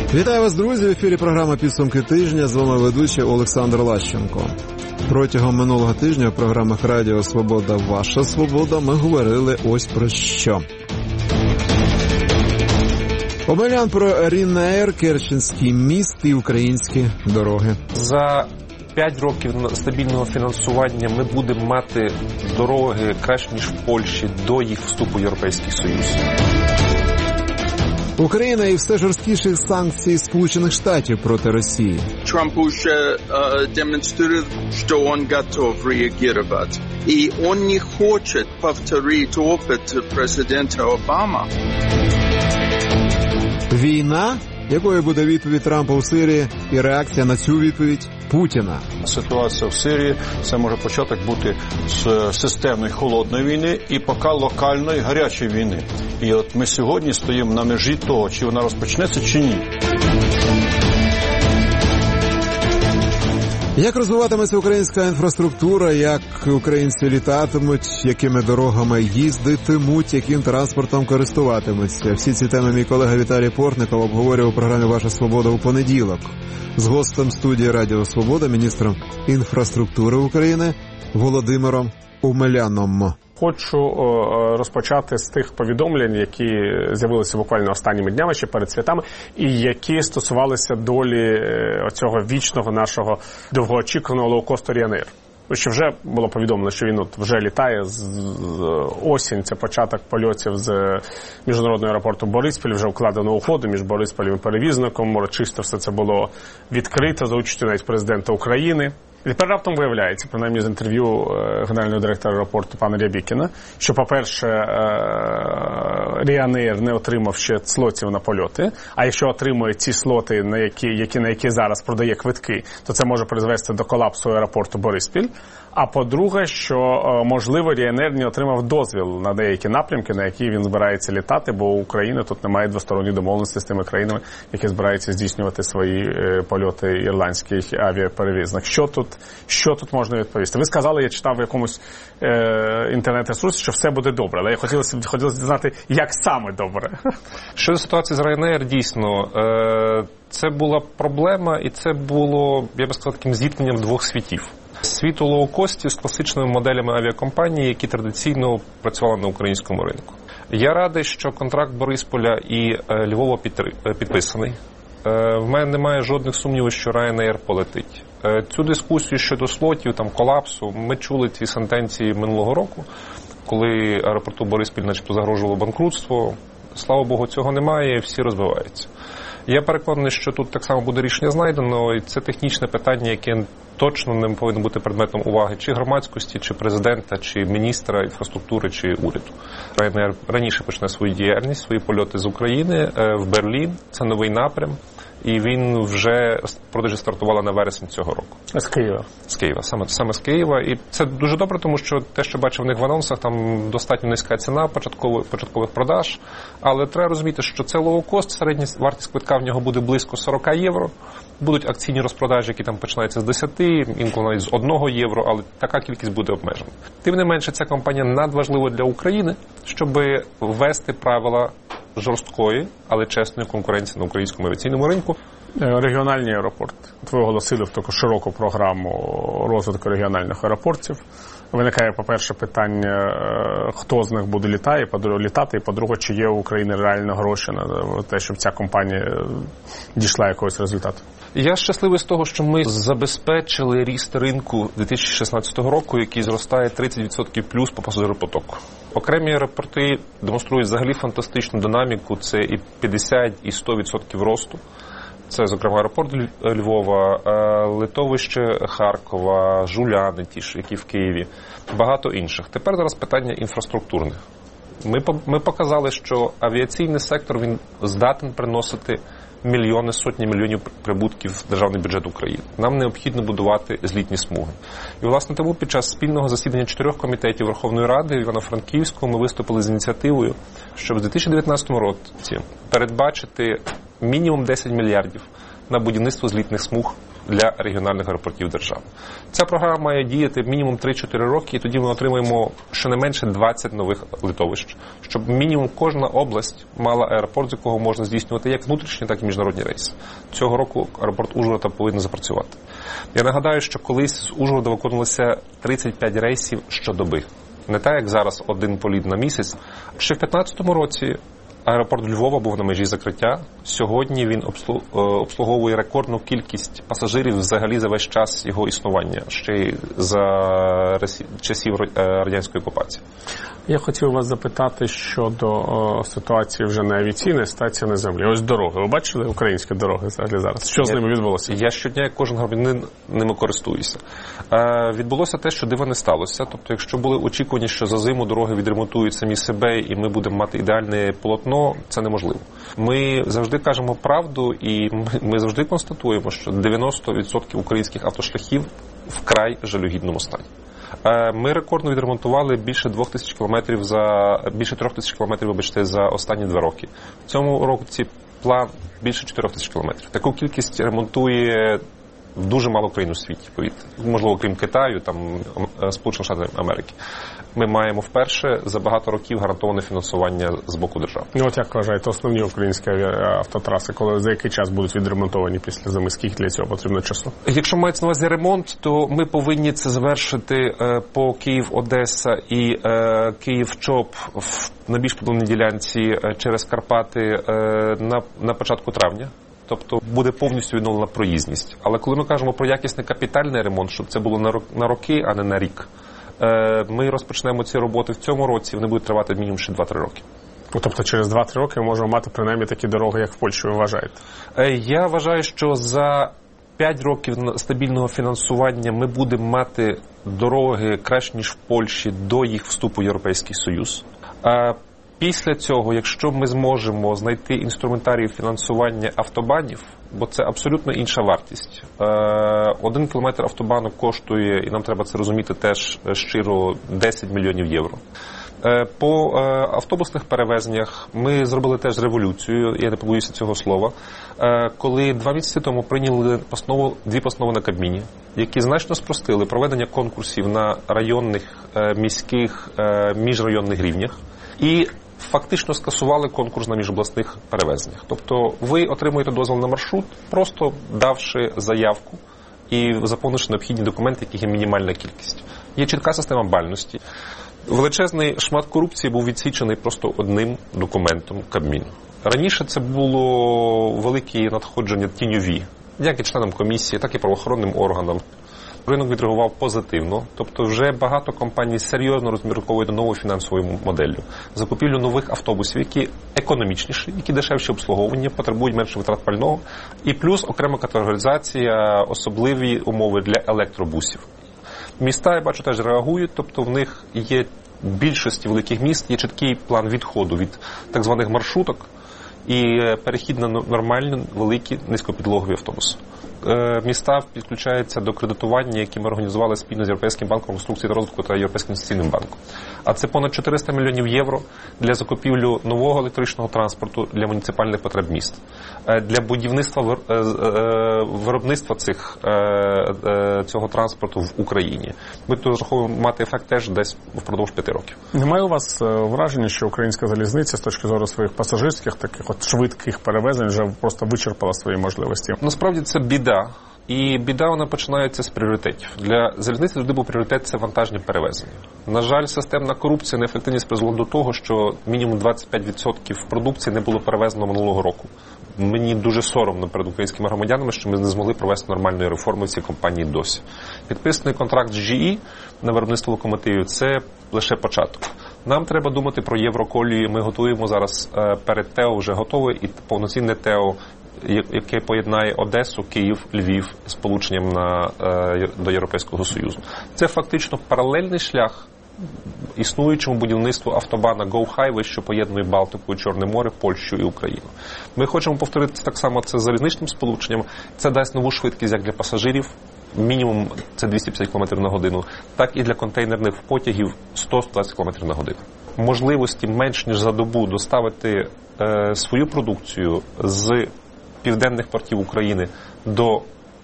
Вітаю вас, друзі! В ефірі програма «Підсумки тижня». З вами ведучий Олександр Лащенко. Протягом минулого тижня в програмах Радіо Свобода «Ваша свобода» ми говорили ось про що. Омелян про Ryanair, Керченський міст і українські дороги. За 5 років стабільного фінансування ми будемо мати дороги краще, ніж в Польщі, до їх вступу в Європейський Союз. Україна і все жорсткіших санкцій Сполучених Штатів проти Росії. Трамп уже демонструє, що він готов реагувати. І він не хоче повторити опит президента Обами. Війна? Якою буде відповідь Трампа у Сирії і реакція на цю відповідь Путіна? Ситуація в Сирії – це може початок бути з системної холодної війни і поки локальної гарячої війни. І от ми сьогодні стоїмо на межі того, чи вона розпочнеться, чи ні. Як розвиватиметься українська інфраструктура, як українці літатимуть, якими дорогами їздитимуть, яким транспортом користуватимуться. Всі ці теми мій колега Віталій Портников обговорював у програмі «Ваша свобода» у понеділок з гостем студії Радіо Свобода, міністром інфраструктури України Володимиром Омеляном. Хочу розпочати з тих повідомлень, які з'явилися буквально останніми днями, ще перед святами, і які стосувалися долі оцього вічного нашого довгоочікуваного лоукосту Ryanair. Що вже було повідомлено, що він вже літає з осінь, це початок польотів з міжнародного аеропорту Бориспіль, вже укладено угоду між Бориспілем і перевізником, урочисто все це було відкрито за участю навіть президента України. І тепер раптом виявляється, принаймні з інтерв'ю генерального директора аеропорту пана Рябікіна, що, по-перше, Ryanair не отримав ще слотів на польоти, а якщо отримує ці слоти, на які зараз продає квитки, то це може призвести до колапсу аеропорту Бориспіль. А по-друге, що, можливо, Ryanair не отримав дозвіл на деякі напрямки, на які він збирається літати, бо у України тут немає двосторонньої домовленості з тими країнами, які збираються здійснювати свої польоти ірландських авіаперевізник. Що тут можна відповісти? Ви сказали, я читав в якомусь інтернет-ресурсі, що все буде добре, але я хотілося знати, як саме добре. Щодо ситуації з Ryanair, дійсно, це була проблема, і це було, я би сказав, таким зіткненням двох світів. Світу лоукостів з класичними моделями авіакомпаній, які традиційно працювали на українському ринку. Я радий, що контракт Борисполя і Львова підписаний. В мене немає жодних сумнівів, що Ryanair полетить. Цю дискусію щодо слотів, колапсу, ми чули ці сентенції минулого року, коли аеропорту Бориспіль начебто загрожувало банкрутство. Слава Богу, цього немає, всі розбиваються. Я переконаний, що тут так само буде рішення знайдено, і це технічне питання, яке точно не повинно бути предметом уваги чи громадськості, чи президента, чи міністра інфраструктури, чи уряду. Ryanair раніше почне свою діяльність, свої польоти з України в Берлін. Це новий напрям. І він вже продажі стартувала на вересень цього року. З Києва? З Києва, саме з Києва. І це дуже добре, тому що те, що бачив в них в анонсах, там достатньо низька ціна початкових продаж. Але треба розуміти, що це лоукост, середня вартість квитка в нього буде близько 40 євро. Будуть акційні розпродажі, які там починаються з 10, інколи навіть з 1 євро, але така кількість буде обмежена. Тим не менше, ця компанія надважлива для України, щоб ввести правила жорсткої, але чесної конкуренції на українському авіаційному ринку. Регіональні аеропорти. Ви оголосили в таку широку програму розвитку регіональних аеропортів. Виникає, по-перше, питання, хто з них буде літати, і, по-друге, чи є у України реально гроші на те, щоб ця компанія дійшла якогось результату. Я щасливий з того, що ми забезпечили ріст ринку 2016 року, який зростає 30% плюс по пасажиропотоку. Окремі аеропорти демонструють взагалі фантастичну динаміку, це і 50, і 100% росту. Це, зокрема, аеропорт Львова, литовище Харкова, Жуляни ті ж, які в Києві, багато інших. Тепер зараз питання інфраструктурних. Ми показали, що авіаційний сектор, він здатен приносити мільйони, сотні мільйонів прибутків в державний бюджет України. Нам необхідно будувати злітні смуги. І, власне, тому під час спільного засідання 4 комітетів Верховної Ради в Івано-Франківську ми виступили з ініціативою, щоб в 2019 році передбачити мінімум 10 мільярдів на будівництво злітних смуг для регіональних аеропортів держави. Ця програма має діяти мінімум 3-4 роки, і тоді ми отримаємо щонайменше 20 нових литовищ, щоб мінімум кожна область мала аеропорт, з якого можна здійснювати як внутрішні, так і міжнародні рейси. Цього року аеропорт Ужгорода повинен запрацювати. Я нагадаю, що колись з Ужгорода виконувалося 35 рейсів щодоби. Не так, як зараз один політ на місяць. Ще в 2015 році аеропорт Львова був на межі закриття. Сьогодні він обслуговує рекордну кількість пасажирів взагалі за весь час його існування, ще й за часів радянської окупації. Я хотів вас запитати щодо ситуації вже не авіаційної, ситуації на землі. Ось дороги. Ви бачили українські дороги взагалі зараз? Що з ними відбулося? Я щодня, як кожен громадянин, ними користуюся. Відбулося те, що дива не сталося. Тобто, якщо були очікування, що за зиму дороги відремонтують самі себе і ми будемо мати ідеальне полотно, це неможливо. Ми завжди кажемо правду і ми завжди констатуємо, що 90% українських автошляхів вкрай жалюгідному стані. Ми рекордно відремонтували більше 2000 кілометрів більше 3000 кілометрів, вибачте, за останні 2 роки. В цьому році план більше 4000 кілометрів. Таку кількість ремонтує дуже мало країн у світі, повірте. Можливо, крім Китаю, там Сполучених Штатів Америки. Ми маємо вперше за багато років гарантоване фінансування з боку держави. От як вважаєте, основні українські автотраси, за який час будуть відремонтовані після зими? Скільки для цього потрібно часу? Якщо мається на увазі ремонт, то ми повинні це завершити по Київ-Одеса і Київ-Чоп на більш подобній ділянці через Карпати на початку травня. Тобто буде повністю відновлена проїзність. Але коли ми кажемо про якісний капітальний ремонт, щоб це було на роки, а не на рік, ми розпочнемо ці роботи в цьому році, вони будуть тривати мінімум ще 2-3 роки. Тобто через 2-3 роки ми можемо мати принаймні такі дороги, як в Польщі, ви вважаєте? Я вважаю, що за 5 років стабільного фінансування ми будемо мати дороги краще, ніж в Польщі, до їх вступу в Європейський Союз. Після цього, якщо ми зможемо знайти інструментарій фінансування автобанів, бо це абсолютно інша вартість. 1 кілометр автобану коштує, і нам треба це розуміти теж щиро, 10 мільйонів євро. По автобусних перевезеннях ми зробили теж революцію, я не побоюся цього слова, коли 2 місяці тому прийняли дві постанови на Кабміні, які значно спростили проведення конкурсів на районних, міських, міжрайонних рівнях і фактично скасували конкурс на міжобласних перевезеннях. Тобто ви отримуєте дозвіл на маршрут, просто давши заявку і заповнивши необхідні документи, яких є мінімальна кількість. Є чітка система бальності. Величезний шмат корупції був відсічений просто одним документом Кабміну. Раніше це було великі надходження тіньові, як і членам комісії, так і правоохоронним органам. Ринок відреагував позитивно, тобто вже багато компаній серйозно розмірковують новою фінансовою моделлю. Закупівлю нових автобусів, які економічніші, які дешевші обслуговування, потребують менше витрат пального, і плюс окрема категоризація, особливі умови для електробусів. Міста, я бачу, теж реагують, тобто в них є в більшості великих міст є чіткий план відходу від так званих маршруток і перехід на нормальні, великі, низькопідлогові автобуси. Міста підключаються до кредитування, які ми організували спільно з Європейським банком реконструкції та розвитку та Європейським інвестиційним банком. А це понад 400 мільйонів євро для закупівлю нового електричного транспорту для муніципальних потреб міст, для будівництва виробництва цього транспорту в Україні. Ми тут розраховуємо мати ефект теж десь впродовж 5 років. Немає у вас враження, що українська залізниця з точки зору своїх пасажирських, таких от швидких перевезень вже просто вичерпала свої можливості? Насправді це біда. І біда, вона починається з пріоритетів. Для залізниці завжди був пріоритет – це вантажні перевезення. На жаль, системна корупція, неефективність призвела до того, що мінімум 25% продукції не було перевезено минулого року. Мені дуже соромно перед українськими громадянами, що ми не змогли провести нормальної реформи в цій компанії досі. Підписаний контракт з GE на виробництво локомотивів – це лише початок. Нам треба думати про євроколії. Ми готуємо зараз перед ТЕО, вже готове і повноцінне ТЕО, яке поєднає Одесу, Київ, Львів з полученням до Європейського Союзу. Це фактично паралельний шлях існуючому будівництву автобана Go Highway, що поєднує Балтику, Чорне море, Польщу і Україну. Ми хочемо повторити так само це з залізничним сполученням. Це дасть нову швидкість як для пасажирів, мінімум це 250 км на годину, так і для контейнерних потягів 100-120 км на годину. Можливості менш ніж за добу доставити свою продукцію з південних портів України до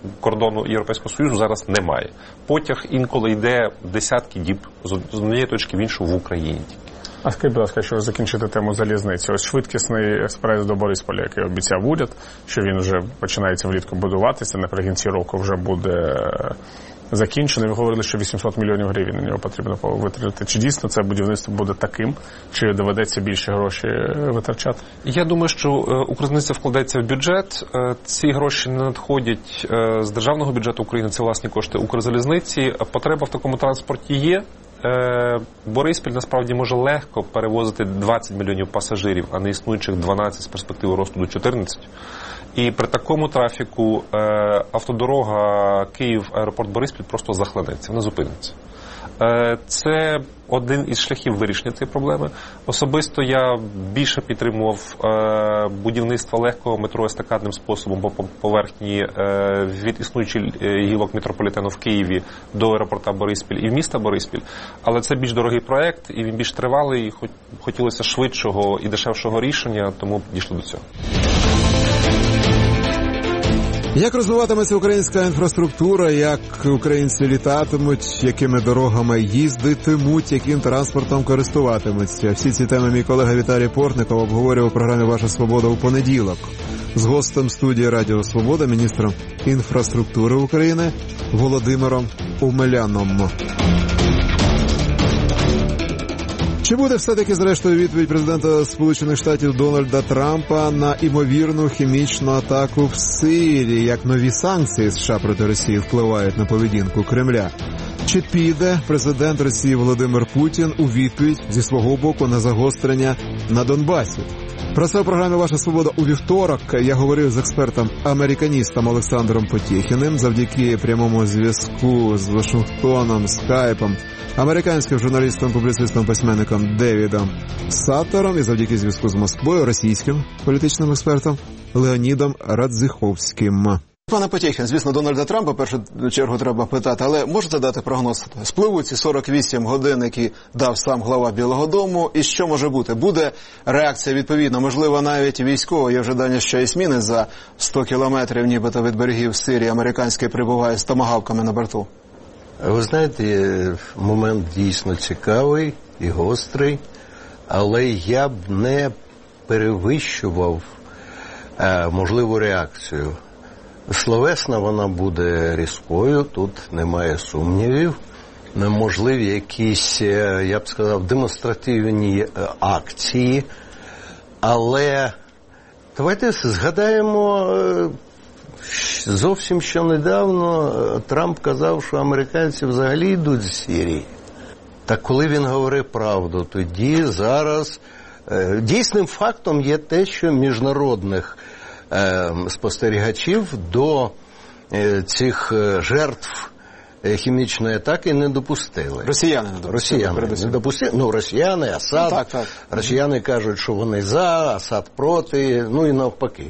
кордону Європейського Союзу зараз немає. Потяг інколи йде десятки діб з однієї точки в іншу в Україні. А скажіть, будь ласка, якщо закінчити тему залізниці, ось швидкісний експрес до Борисполя, який обіцяв уряд, що він вже починається влітку будуватися, наприкінці року вже буде закінчений. Ви говорили, що 800 мільйонів гривень на нього потрібно витратити. Чи дійсно це будівництво буде таким, чи доведеться більше гроші витрачати? Я думаю, що Укрзалізниця вкладається в бюджет. Ці гроші не надходять з державного бюджету України, це власні кошти Укрзалізниці. Потреба в такому транспорті є. Бориспіль насправді може легко перевозити 20 мільйонів пасажирів, а не існуючих 12 з перспективи росту до 14. І при такому трафіку автодорога Київ-аеропорт-Бориспіль просто захлинеться, вона зупиниться. Це один із шляхів вирішення цієї проблеми. Особисто я більше підтримував будівництво легкого метро естакадним способом по поверхні від існуючих гілок метрополітену в Києві до аеропорта Бориспіль і в міста Бориспіль. Але це більш дорогий проект, і він більш тривалий, і хотілося швидшого і дешевшого рішення, тому дійшли до цього. Як розвиватиметься українська інфраструктура, як українці літатимуть, якими дорогами їздитимуть, яким транспортом користуватимуться. Всі ці теми мій колега Віталій Портников обговорював у програмі «Ваша свобода» у понеділок з гостем студії Радіо Свобода, міністром інфраструктури України Володимиром Омеляном. Чи буде все-таки зрештою відповідь президента Сполучених Штатів Дональда Трампа на імовірну хімічну атаку в Сирії, як нові санкції США проти Росії впливають на поведінку Кремля? Чи піде президент Росії Володимир Путін у відповідь зі свого боку на загострення на Донбасі? Про це у програмі «Ваша свобода» у вівторок я говорив з експертом-американістом Олександром Потєхіним завдяки прямому зв'язку з Вашингтоном, скайпом, американським журналістом, публіцистом, письменником Девідом Саттером і завдяки зв'язку з Москвою російським політичним експертом Леонідом Радзиховським. Пане Потєхін, звісно, Дональда Трампа в першу чергу треба питати, але можете дати прогноз? Спливуть ці 48 годин, які дав сам глава Білого дому, і що може бути? Буде реакція відповідна, можливо, навіть військова. Є вже дані, що і зміни за 100 кілометрів, нібито від берегів Сирії американський прибуває з томагавками на борту. Ви знаєте, момент дійсно цікавий і гострий, але я б не перевищував можливу реакцію. Словесна вона буде різкою, тут немає сумнівів. Можливі якісь, я б сказав, демонстративні акції. Але давайте згадаємо, зовсім що недавно Трамп казав, що американці взагалі йдуть з Сирії. Так коли він говорив правду, тоді зараз дійсним фактом є те, що міжнародних спостерігачів до цих жертв хімічної атаки не допустили. Росіяни не допустили. Ну, росіяни, Асад. Так. Росіяни кажуть, що вони за, Асад проти, ну і навпаки.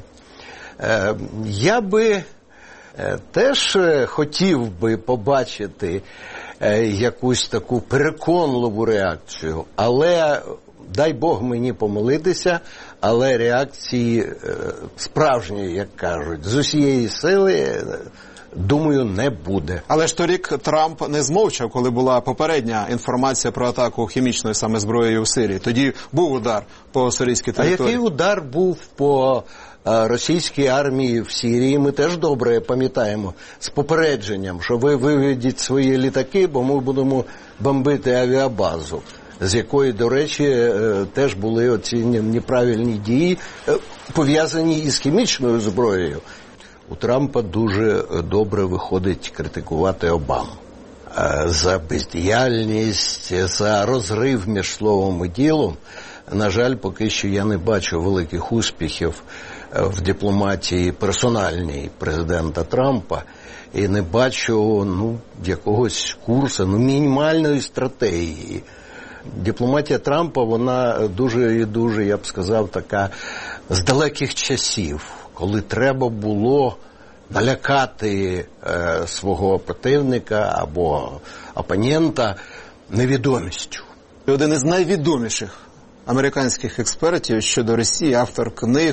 Я би теж хотів би побачити якусь таку переконливу реакцію, але дай Бог мені помилитися, але реакції справжньої, як кажуть, з усієї сили, думаю, не буде. Але ж торік Трамп не змовчав, коли була попередня інформація про атаку хімічною саме зброєю в Сирії. Тоді був удар по сирійській території. А який удар був по російській армії в Сирії, ми теж добре пам'ятаємо, з попередженням, що ви виведіть свої літаки, бо ми будемо бомбити авіабазу, з якої, до речі, теж були оці неправильні дії, пов'язані із хімічною зброєю. У Трампа дуже добре виходить критикувати Обаму за бездіяльність, за розрив між словом і ділом. На жаль, поки що я не бачу великих успіхів в дипломатії персональній президента Трампа і не бачу якогось курсу, мінімальної стратегії. Дипломатія Трампа, вона дуже, я б сказав, така з далеких часів, коли треба було налякати свого противника або опонента невідомістю. Один із найвідоміших американських експертів щодо Росії, автор книг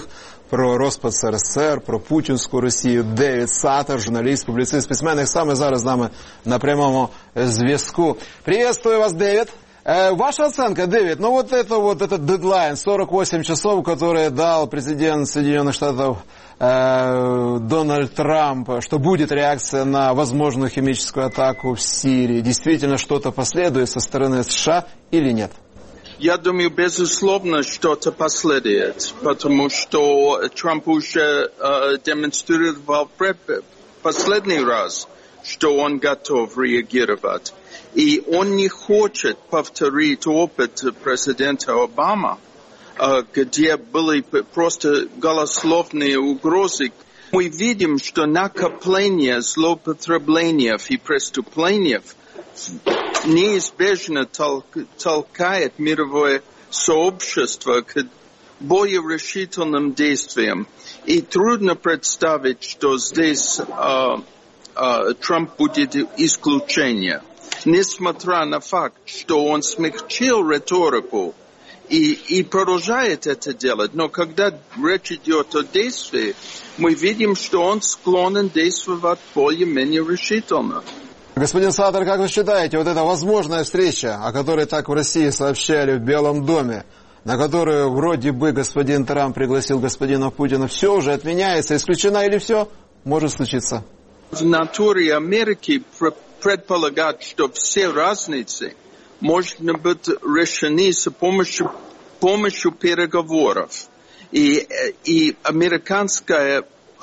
про розпад СРСР, про путінську Росію. Девід Саттер, журналіст, публіцист, письменник, саме зараз з нами на прямому зв'язку. Приветствую вас, Дэвид. Ваша оценка, Дэвид, ну вот этот дедлайн, 48 часов, который дал президент Соединенных Штатов Дональд Трамп, что будет реакция на возможную химическую атаку в Сирии, действительно что-то последует со стороны США или нет? Я думаю, безусловно, что-то последует, потому что Трамп уже демонстрировал последний раз, что он готов реагировать. И он не хочет повторить опыт президента Обамы, где были просто голословные угрозы. Мы видим, что накопление злоупотреблений и преступлений неизбежно толкает мировое сообщество к более решительным действиям. И трудно представить, что здесь Трамп будет исключением. Несмотря на факт, что он смягчил риторику и продолжает это делать, но когда речь идет о действии, мы видим, что он склонен действовать более-менее решительно. Господин Саттер, как вы считаете, вот эта возможная встреча, о которой так в России сообщали в Белом доме, на которую вроде бы господин Трамп пригласил господина Путина, все уже отменяется, исключена или все может случиться? В натуре Америки предполагать, что все разницы можно быть решены с помощью переговоров. И американское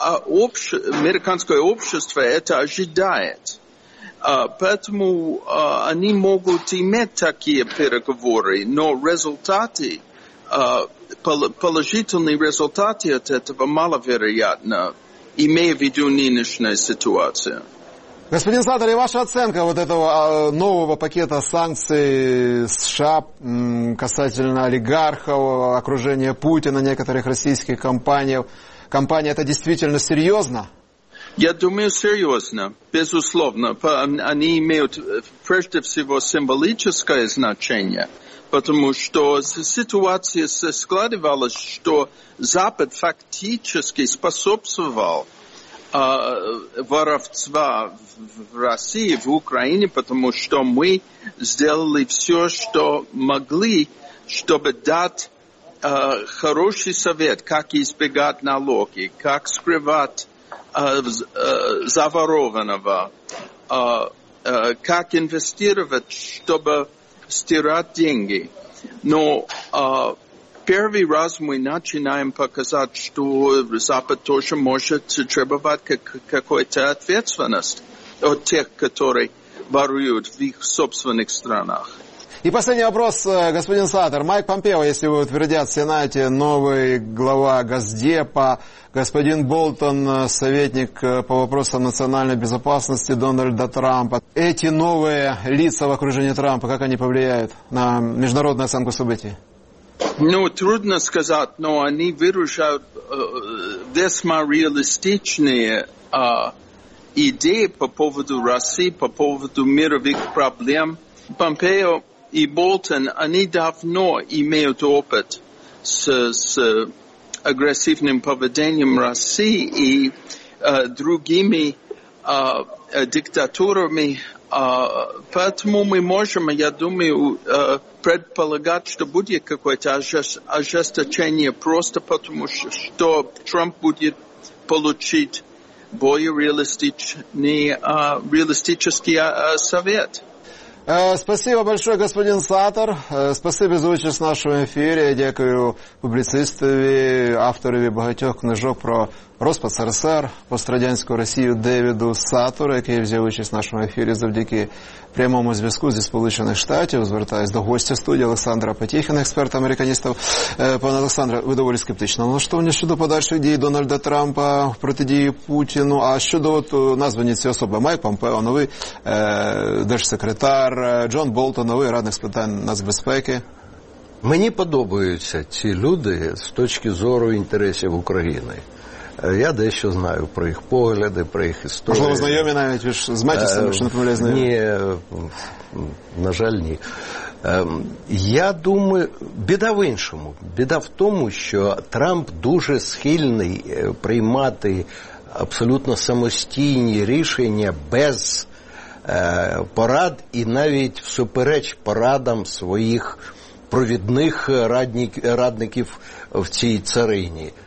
общество это ожидает. Поэтому они могут иметь такие переговоры, но результаты, положительные результаты от этого маловероятно, имея в виду нынешнюю ситуацию. Господин Саттер, и ваша оценка вот этого нового пакета санкций США касательно олигархов, окружения Путина, некоторых российских компаний, это действительно серьезно? Я думаю, серьезно, безусловно. Они имеют прежде всего символическое значение, потому что ситуация складывалась, что Запад фактически способствовал воровства в России, в Украине, потому что мы сделали все, что могли, чтобы дать хороший совет, как избегать налоги, как скрывать заворованного, как инвестировать, чтобы стирать деньги. Но первый раз мы начинаем показать, что Запад тоже может требовать какой-то ответственности от тех, которые воруют в их собственных странах. И последний вопрос, господин Саттер. Майк Помпео, если его утвердят в Сенате, новый глава Госдепа, господин Болтон, советник по вопросам национальной безопасности Дональда Трампа. Эти новые лица в окружении Трампа, как они повлияют на международную оценку событий? Ну, трудно сказать, но они выражают весьма реалистичные идеи по поводу России, по поводу мировых проблем. Помпео и Болтон, они давно имеют опыт с агрессивным поведением России и другими диктатурами. Поэтому мы можем, я думаю, предполагать, что будет какое-то ожесточение просто потому, что Трамп будет получить более реалистический совет. Спасибо большое, господин Саттер. Спасибо за участь в нашому ефірі. Я дякую публіцистові, авторові багатьох книжок про розпад СРСР, пострадянську Росію Девіду Саттеру, який взяв участь в нашому ефірі завдяки прямому зв'язку зі Сполучених Штатів. Звертаюсь до гостя студії Олександра Потєхіна, експерта-американістів. Пане Олександре, ви доволі скептично налаштовані щодо подальших дій Дональда Трампа в протидії Путіну. А щодо названі ці особи? Майк Помпео, новий держсекретар, Джон Болтон, новий радник з питань нацбезпеки. Мені подобаються ці люди з точки зору інтересів України. Я дещо знаю про їх погляди, про їх історію. Можливо, знайомі навіть з Метісом, якщо не помиляюсь, знайомі? Ні, на жаль, ні. Я думаю, біда в іншому. Біда в тому, що Трамп дуже схильний приймати абсолютно самостійні рішення без порад і навіть всупереч порадам своїх провідних радників в цій царині.